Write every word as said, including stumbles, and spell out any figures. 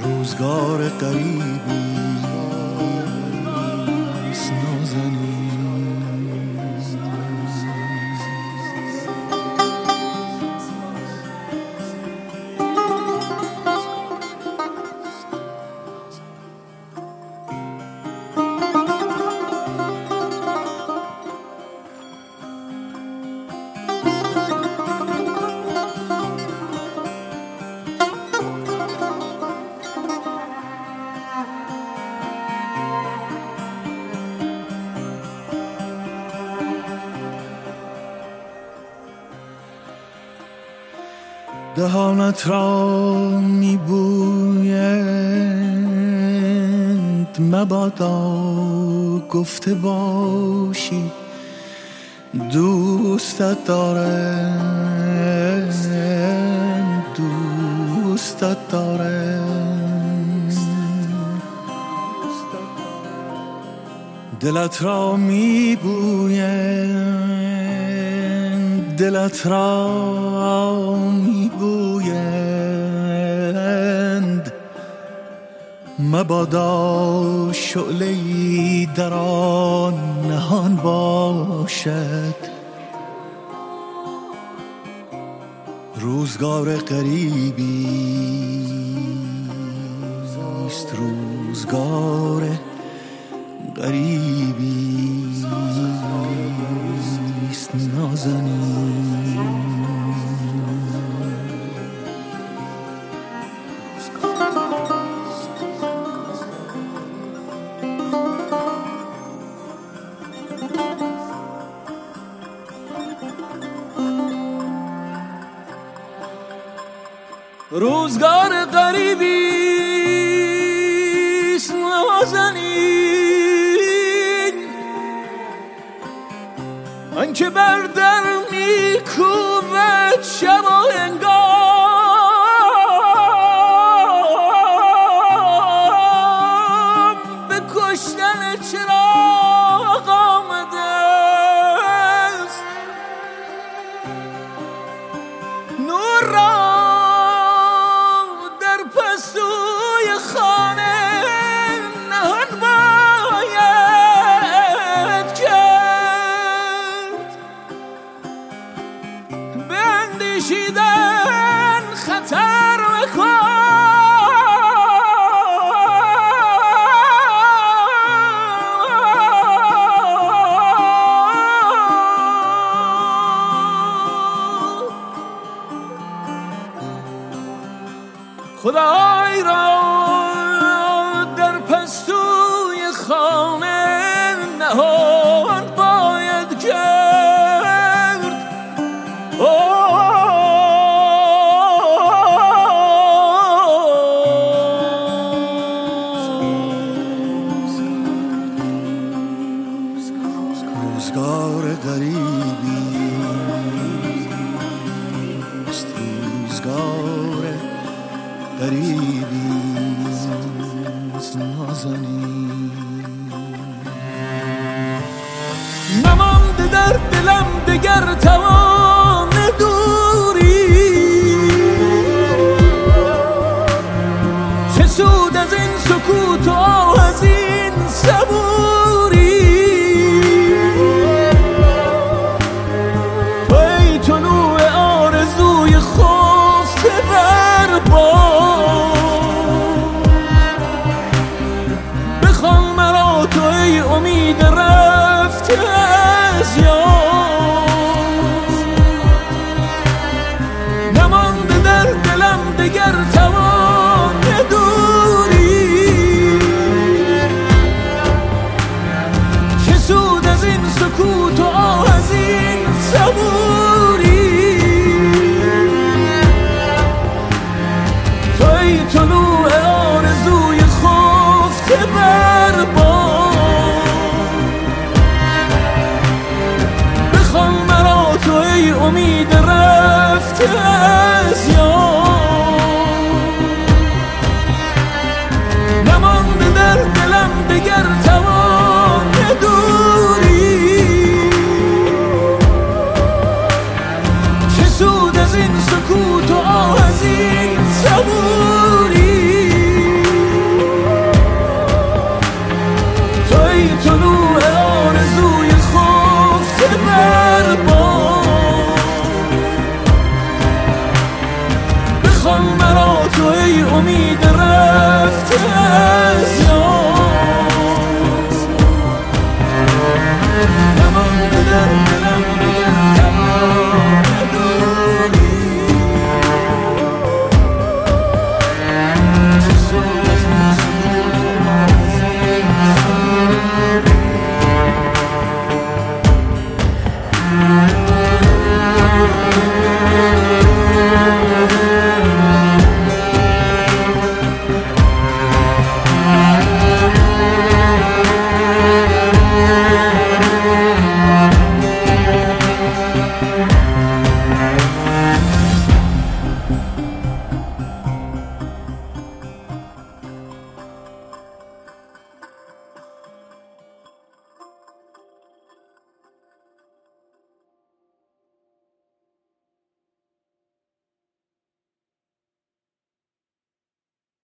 روزگار غریبی است نازنین. دهانت را میبویند مبادا گفته باشی دوستت دارم، دوستت دارم. دلت را میبویند، دلت را میبویند مبادا شعله‌ای در آن نهان باشد. روزگار غریبی است، روزگار غریبی است نازنین. روزگار غریبی است نازنین، آنکه بر در میکوبد شب و هنگام به کشتن چراغ آمده است. نور را پستوی خانه نهان باید کرد، به اندیشیدن خطر مکن. خدای را در پستوی خانه نهان باید کرد. روزگار غریبی است، روزگار غریبی است نازنین. نمانده در دلم دگر توان دوری، چه سود از این سکوت و آه از این صبوری. تو ای طلوع آرزوی خفته بر باد، بخوان مرا تو ای امید رفته از یاد. نمانده در دلم دگر توان دوری، چه سود از این سکوت و آه از این صبوری. تو ای طلوع آرزوی خفته بر باد، بخوان مرا تو ای امید رفته از یاد. نمانده در دلم دگر توان دوری، شب